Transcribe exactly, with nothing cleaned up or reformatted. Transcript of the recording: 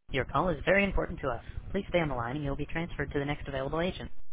Your call is very important to us. Please stay on the line and you'll be transferred to the next available agent.